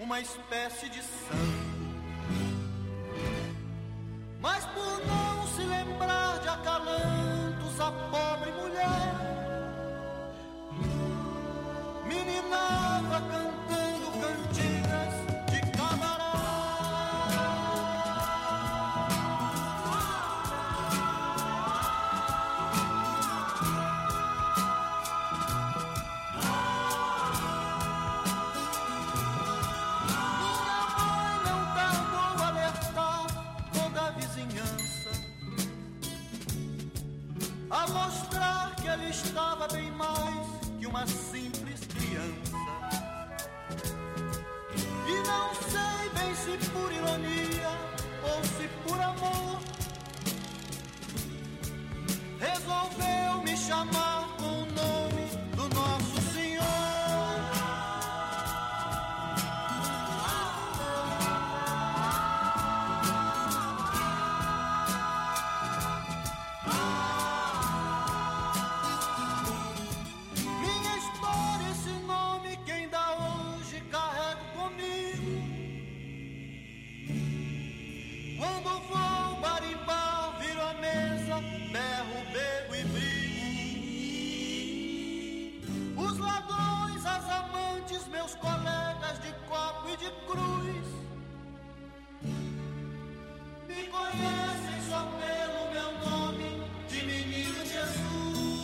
uma espécie de santo. Mas por não se lembrar de acalantos a pobre mulher, meninava cantando cantigas de camarada. A mostrar que ele estava bem mais que uma simples criança. E não sei bem se por ironia ou se por amor, resolveu me chamar com o nome do Nosso Senhor. Berro, bebo e brigo. Os ladrões, as amantes, meus colegas de copo e de cruz, me conhecem só pelo meu nome de Menino Jesus.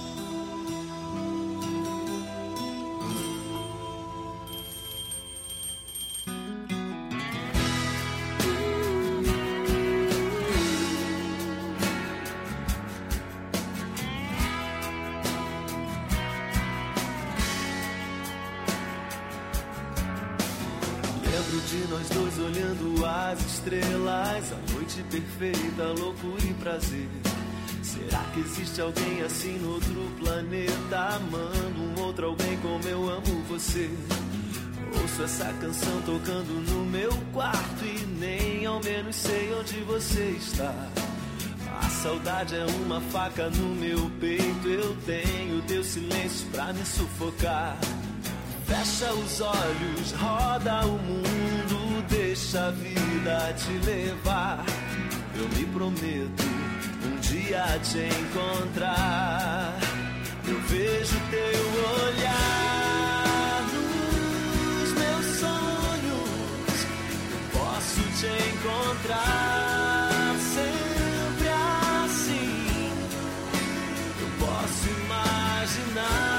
De nós dois olhando as estrelas, a noite perfeita, loucura e prazer. Será que existe alguém assim no outro planeta, amando um outro alguém como eu amo você? Ouço essa canção tocando no meu quarto e nem ao menos sei onde você está. A saudade é uma faca no meu peito, eu tenho teu silêncio pra me sufocar. Fecha os olhos, roda o mundo, deixa a vida te levar. Eu me prometo um dia te encontrar. Eu vejo teu olhar nos meus sonhos. Eu posso te encontrar sempre assim. Eu posso imaginar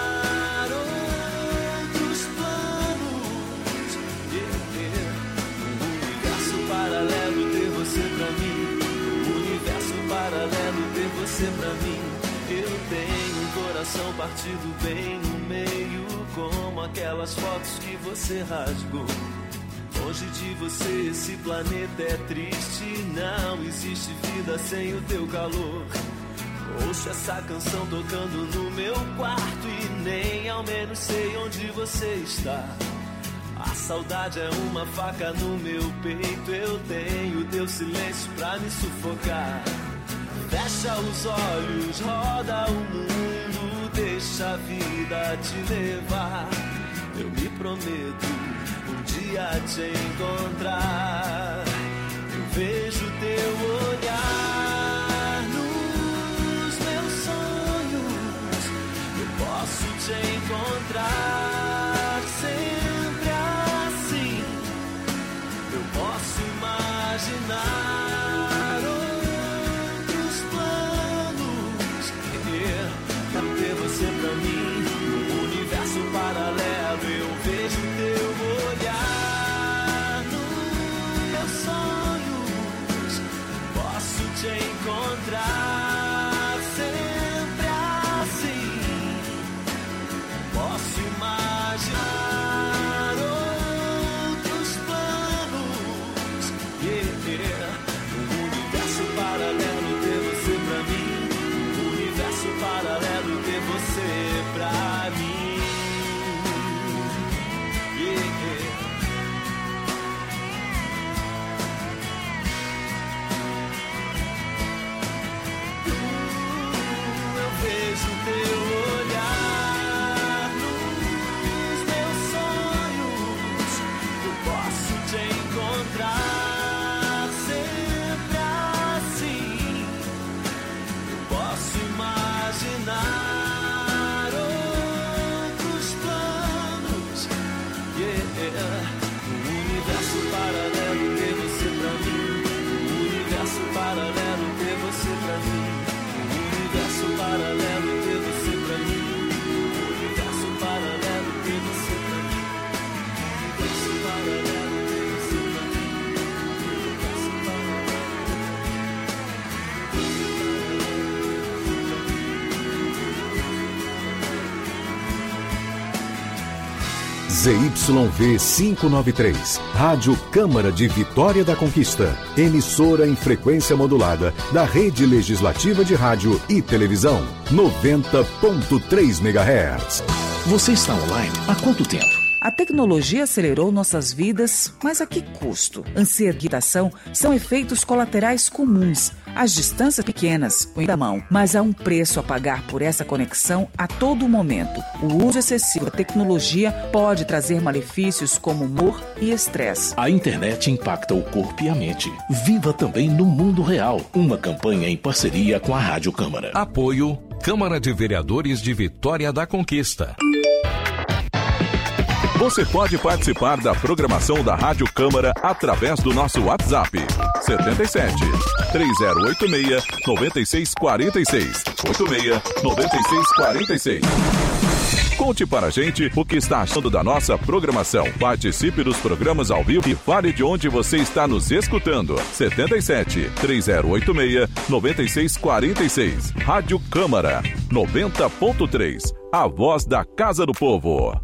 paralelo ter você pra mim, um universo paralelo ter você pra mim. Eu tenho um coração partido bem no meio, como aquelas fotos que você rasgou. Longe de você esse planeta é triste, não existe vida sem o teu calor. Ouço essa canção tocando no meu quarto e nem ao menos sei onde você está. A saudade é uma faca no meu peito, eu tenho teu silêncio pra me sufocar. Fecha os olhos, roda o mundo, deixa a vida te levar. Eu me prometo um dia te encontrar. Eu vejo teu olhar nos meus sonhos. Eu posso te encontrar sempre assim. Eu posso imaginar outros planos. Quero ter você pra mim, num universo paralelo. Eu vejo teu olhar nos meus sonhos. Posso te encontrar sempre assim. Posso imaginar outros planos. Um universo paralelo ter você pra mim. Um universo paralelo ter você pra mim. Eu vejo teu olhar nos meus sonhos. Eu posso ZYV 593, Rádio Câmara de Vitória da Conquista, emissora em frequência modulada da Rede Legislativa de Rádio e Televisão, 90.3 MHz. Você está online há quanto tempo? A tecnologia acelerou nossas vidas, mas a que custo? Ansiedade e irritação são efeitos colaterais comuns. As distâncias pequenas, o da mão, mas há um preço a pagar por essa conexão a todo momento. O uso excessivo da tecnologia pode trazer malefícios como humor e estresse. A internet impacta o corpo e a mente. Viva também no mundo real. Uma campanha em parceria com a Rádio Câmara. Apoio Câmara de Vereadores de Vitória da Conquista. Você pode participar da programação da Rádio Câmara através do nosso WhatsApp 77 3086 9646 86 9646. Conte para a gente o que está achando da nossa programação. Participe dos programas ao vivo e fale de onde você está nos escutando. 77 3086 9646. Rádio Câmara 90.3. A voz da Casa do Povo.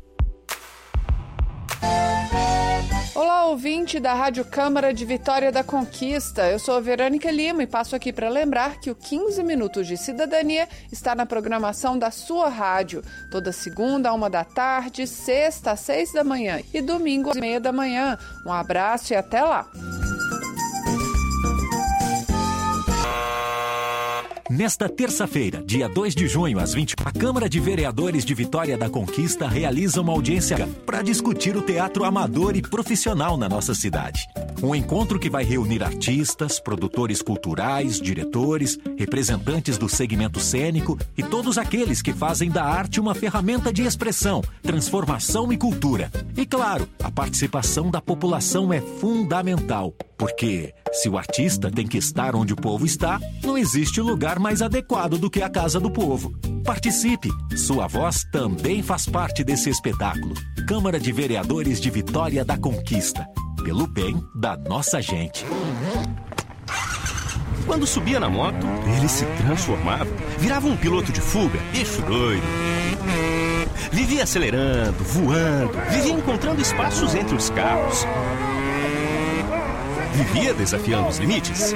Olá, ouvinte da Rádio Câmara de Vitória da Conquista. Eu sou a Verônica Lima e passo aqui para lembrar que o 15 Minutos de Cidadania está na programação da sua rádio. Toda segunda, à 13h, sexta, às 6 da manhã e domingo, às 30 da manhã. Um abraço e até lá! Nesta terça-feira, dia 2 de junho, às 20, a Câmara de Vereadores de Vitória da Conquista realiza uma audiência para discutir o teatro amador e profissional na nossa cidade. Um encontro que vai reunir artistas, produtores culturais, diretores, representantes do segmento cênico e todos aqueles que fazem da arte uma ferramenta de expressão, transformação e cultura. E claro, a participação da população é fundamental. Porque se o artista tem que estar onde o povo está, não existe lugar mais adequado do que a Casa do Povo. Participe! Sua voz também faz parte desse espetáculo. Câmara de Vereadores de Vitória da Conquista. Pelo bem da nossa gente. Quando subia na moto, ele se transformava. Virava um piloto de fuga, bicho doido. Vivia acelerando, voando. Vivia encontrando espaços entre os carros. Vivia desafiando os limites.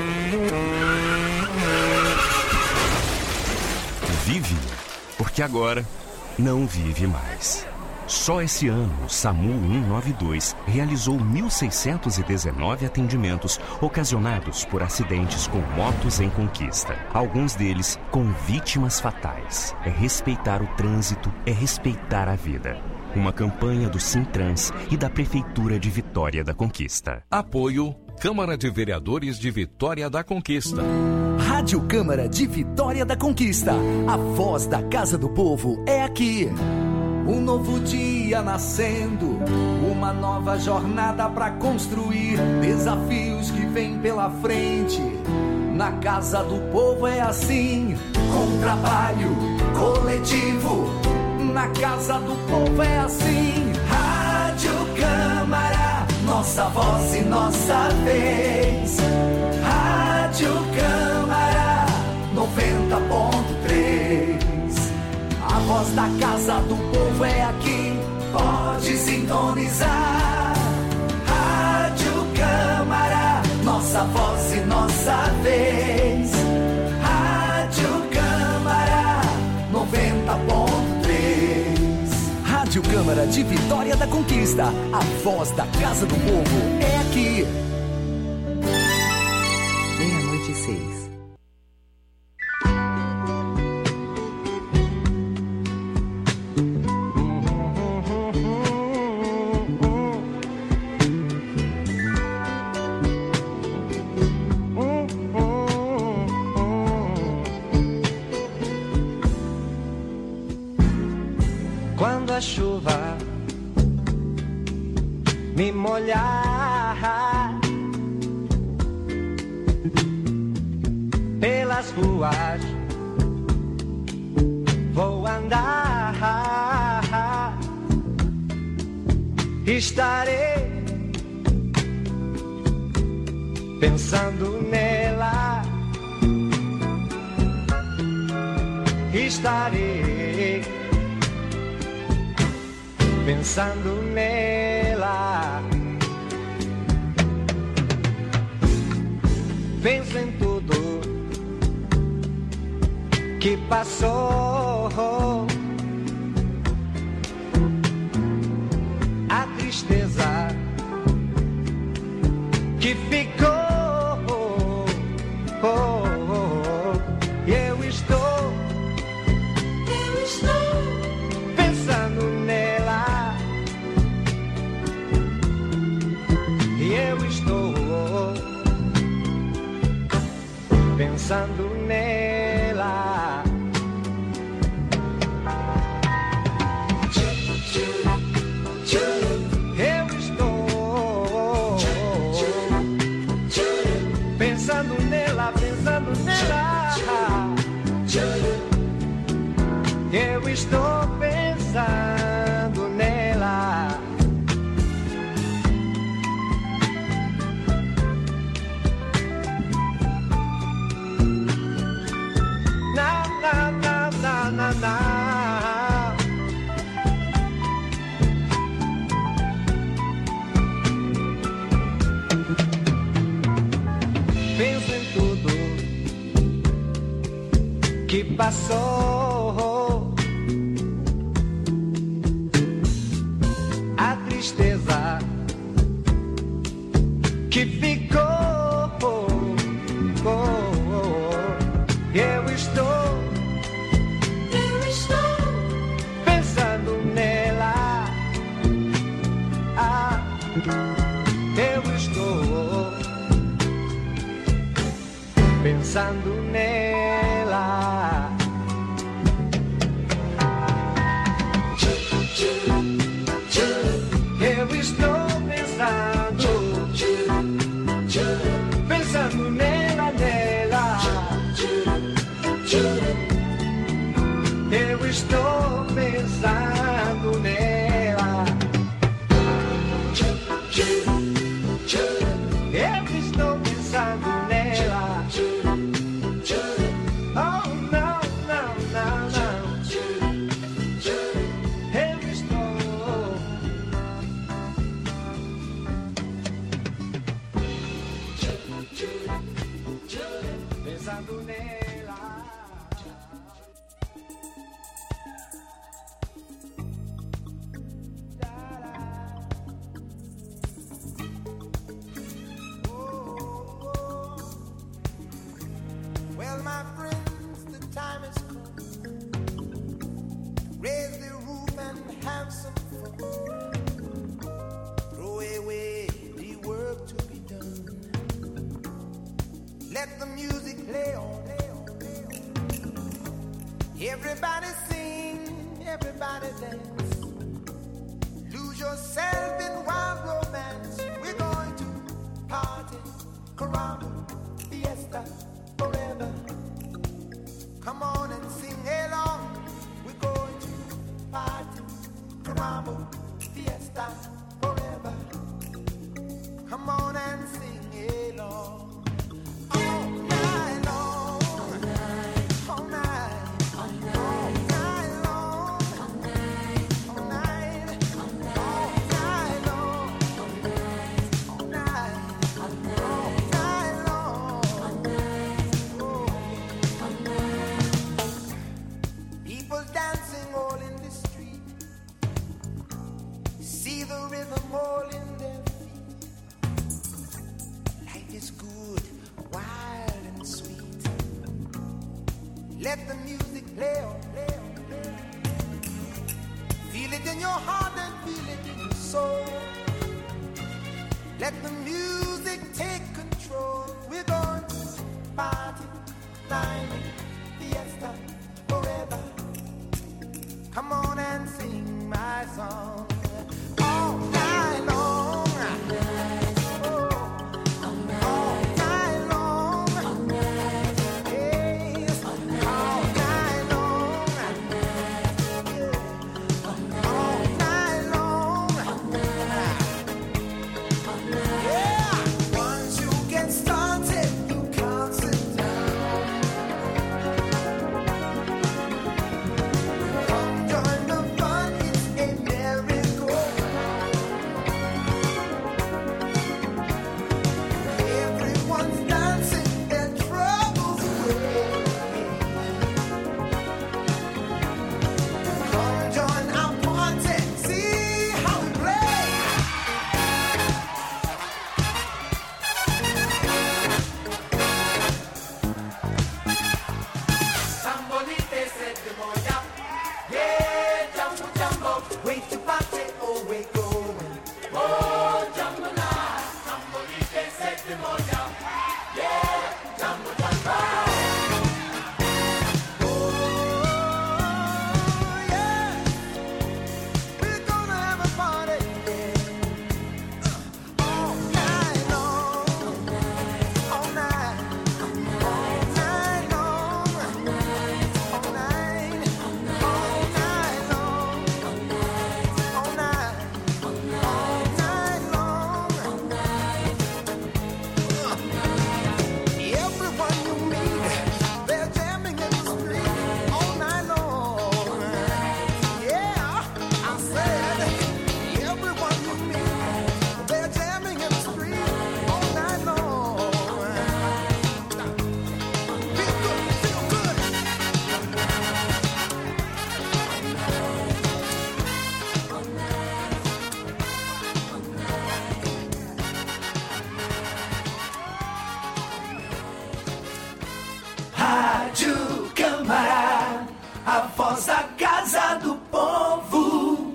Vive, porque agora não vive mais. Só esse ano, o SAMU 192 realizou 1.619 atendimentos ocasionados por acidentes com motos em conquista. Alguns deles com vítimas fatais. É respeitar o trânsito, é respeitar a vida. Uma campanha do Sintrans e da Prefeitura de Vitória da Conquista. Apoio Câmara de Vereadores de Vitória da Conquista. Rádio Câmara de Vitória da Conquista. A voz da Casa do Povo é aqui. Um novo dia nascendo, uma nova jornada pra construir. Desafios que vêm pela frente. Na Casa do Povo é assim. Com trabalho coletivo. Na Casa do Povo é assim. Rádio Câmara, nossa voz e nossa vez. Rádio Câmara 90.3. A voz da Casa do Povo é aqui. Pode sintonizar. Rádio Câmara, nossa voz e nossa vez. Rádio Câmara 90.3. Rádio Câmara de Vitória da Conquista. A voz da Casa do Povo é aqui. 00:06. Quando a chuva me molhar pelas ruas, vou andar, estarei pensando nela, estarei pensando nela. Penso em tudo que passou, a tristeza que ficou. Eu estou pensando nela. Eu estou pensando nela. Eu estou pensando nela, pensando nela. Eu estou pensando nela. Na, na, na, na, na, na. Penso em tudo que passou, a tristeza que ficou. Eu estou pensando nela. Eu estou pensando nela. Eu estou pensando nela, nela. Eu estou pensando nela. Eu estou pensando nela. Oh, não, não, não, não. Eu estou pensando nela. Well, my friends, the time has come. Raise the roof and have some fun. Throw away the work to be done. Let the music play on. Everybody sing, everybody dance. Lose yourself in wild romance. We're going to party, caramba, fiesta, forever. Come on and sing along. We're going to party, caramba, fiesta, forever. Come on and sing along. All night long, all night, all night long, all night, all night, all night long, all night, all night long. People dancing all in the street. See the rhythm all in their feet. Life is good, wild and sweet. Let the music play on, play on, play on. Feel it in your heart and feel it in your soul. Let the music take control. We're going to party, night, fiesta, forever. Come on and sing my song. All night long. All night long. Yes, all night long. All night long. Yeah. Once you get started, you can't sit down. Come join the fun, it's a merry testimonia. Yeah, Jumbo Jumbo. Rádio Câmara, a voz da Casa do Povo.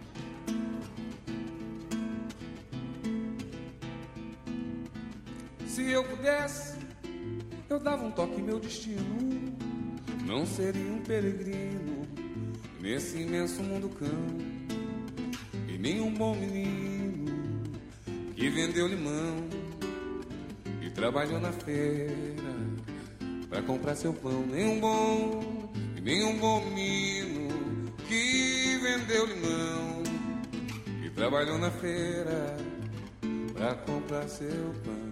Se eu pudesse, eu dava um toque em meu destino. Não seria um peregrino nesse imenso mundo cão, e nem um bom menino que vendeu limão e trabalhou na feira pra comprar seu pão. Nem um bom menino que vendeu limão e trabalhou na feira pra comprar seu pão.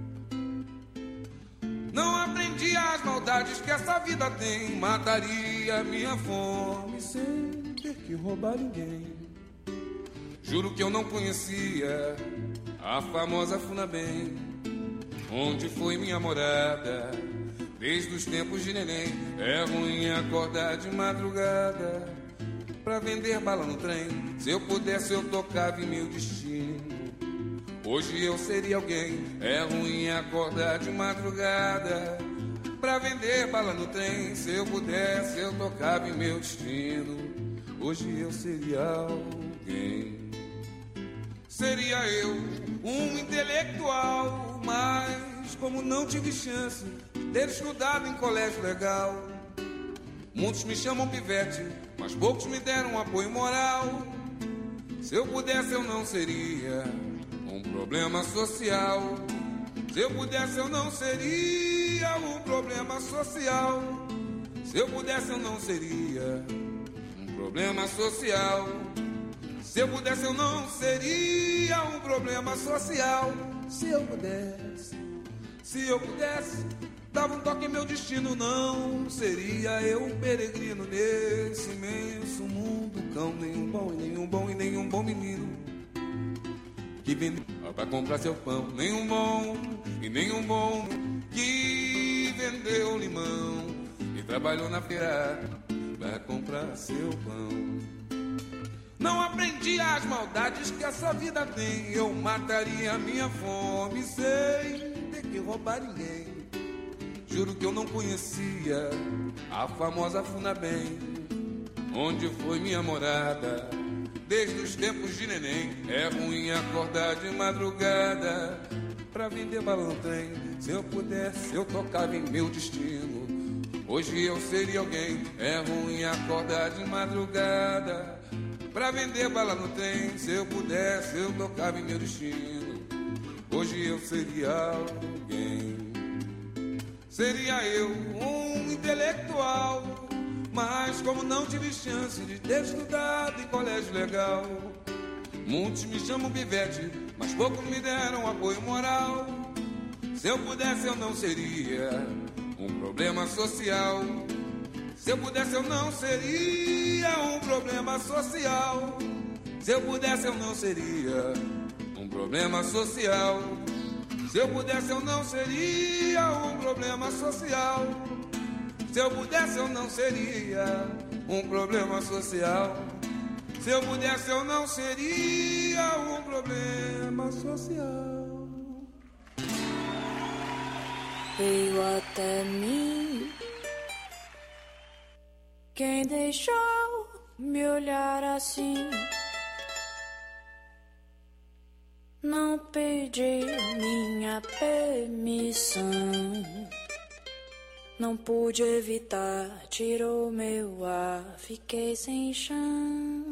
Não aprendi as maldades que essa vida tem. Mataria minha fome sem ter que roubar ninguém. Juro que eu não conhecia a famosa Funabem, onde foi minha morada desde os tempos de neném. É ruim acordar de madrugada pra vender bala no trem. Se eu pudesse eu tocava em meu destino, hoje eu seria alguém. É ruim acordar de madrugada pra vender bala no trem. Se eu pudesse eu tocava em meu destino, hoje eu seria alguém. Seria eu um intelectual, mas como não tive chance de ter estudado em colégio legal, muitos me chamam pivete, mas poucos me deram apoio moral. Se eu pudesse eu não seria um problema social. Se eu pudesse eu não seria um problema social. Se eu pudesse eu não seria um problema social. Se eu pudesse eu não seria um problema social. Se eu pudesse, dava um toque em meu destino. Não seria eu um peregrino nesse imenso mundo cão. Nenhum bom menino que vendeu pra comprar seu pão. Nenhum bom que vendeu limão e trabalhou na feira pra comprar seu pão. Não aprendi as maldades que essa vida tem. Eu mataria minha fome sem ter que roubar ninguém. Juro que eu não conhecia a famosa Funabem, onde foi minha morada desde os tempos de neném. É ruim acordar de madrugada pra vender balão trem. Se eu pudesse eu tocava em meu destino, hoje eu seria alguém. É ruim acordar de madrugada pra vender bala no trem. Se eu pudesse eu tocava em meu destino, hoje eu seria alguém. Seria eu um intelectual, mas como não tive chance de ter estudado em colégio legal, muitos me chamam pivete, mas poucos me deram apoio moral. Se eu pudesse eu não seria um problema social. Se eu pudesse eu não seria um problema social. Se eu pudesse eu não seria um problema social. Se eu pudesse eu não seria um problema social. Se eu pudesse eu não seria um problema social. Se eu pudesse eu não seria um problema social. Veio até mim quem deixou me olhar assim. Não pediu minha minha permissão. Não pude evitar, tirou meu ar, fiquei sem chão.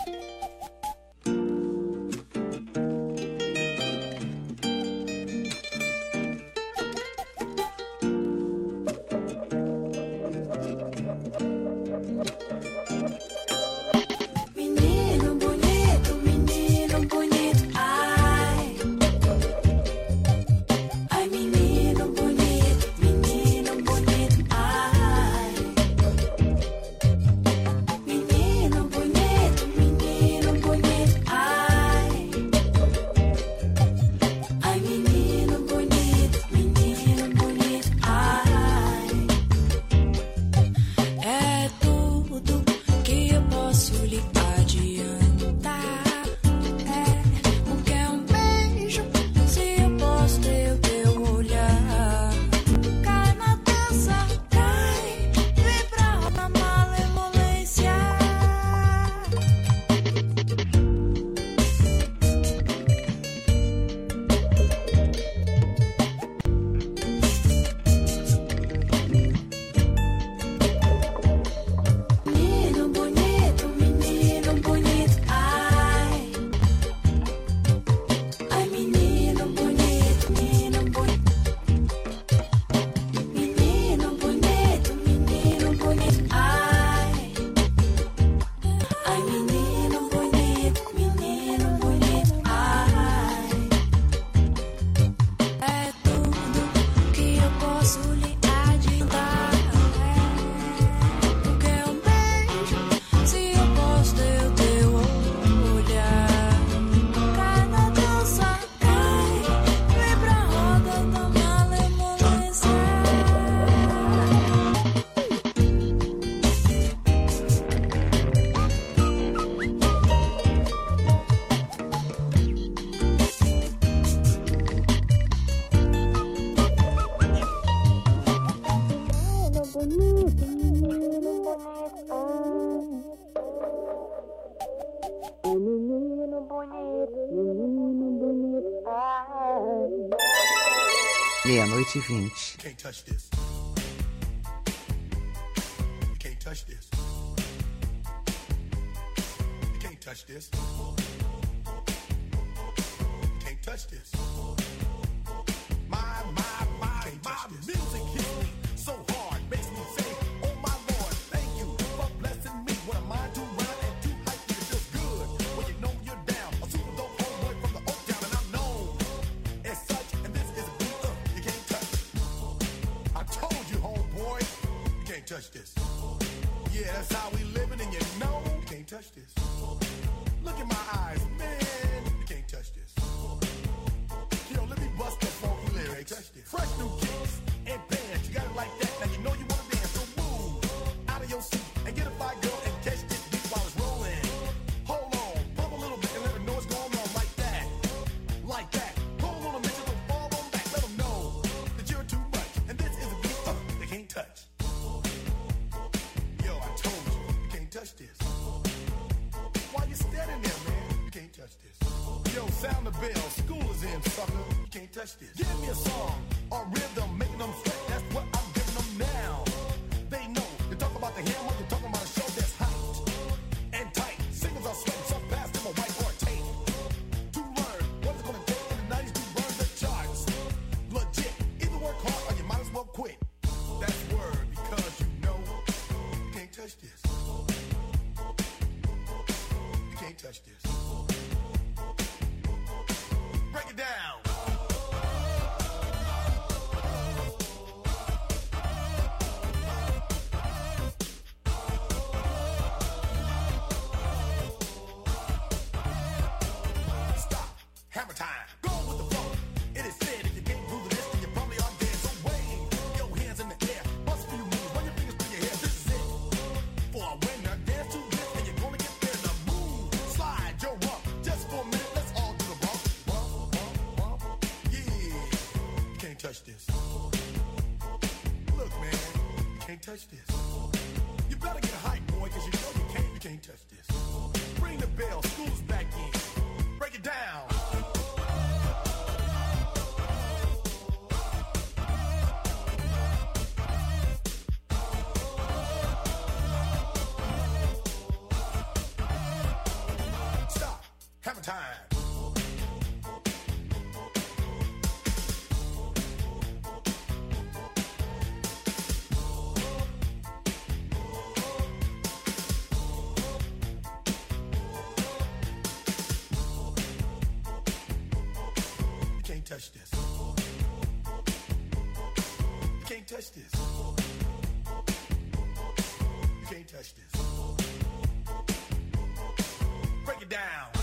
Meia-noite e 20. Can't touch this. You can't touch this. You can't touch this. You can't touch this. My music hits me so hard, makes me say, oh my Lord, thank you for blessing me. What a mind to run and too hype, it feels good when you know you're down. A super dope homeboy from the Oak Town, and I'm known as such. And this is a beat you can't touch. I told you, homeboy, you can't touch this. Yeah, that's how we living, and you know you can't touch this. Look in my eyes, man, you can't touch this. Yo, let me bust the funky lyrics. Fresh new kicks and bands, you got it like that. Now you know you wanna dance, so move out of your seat and get a fire girl and catch this beat while it's rolling. Hold on, pump a little bit and let them know what's going on like that, like that. Hold on a minute, don't fall on back. Let them know that you're too much, and this is a beat they can't touch. Yo, I told you, you can't touch this. Why you standing there, man? You can't touch this. Yo, sound the bell, school is in, sucker. You can't touch this. Give me a song or rhythm, making them sweat. That's what I'm giving them now. They know. You talk about the hammer, you're talking about a show that's hot and tight. Singers are sweating so fast, them a whiteboard tape. To learn what it's gonna take in the 90s to burn the charts. Legit. Either work hard or you might as well quit. That's word, because you know you can't touch this. You can't touch this. Break it down. Stop. Hammer time. Go with the flow. It is said if you can't do this, then you probably are dead. So wave your hands in the air. Bust a few moves. Run your fingers through your hair. This is it. For a winner, dance to this, and you're gonna get there. The move. Slide your rump. Just for a minute, let's all do the bump. Bump, bump, bump. Yeah. You can't touch this. Look, man. You can't touch this. You better get hype, boy, because you know you can't touch this. Ring the bell. School's back in. Break it down. time. You can't touch this. You can't touch this. You can't touch this. Break it down.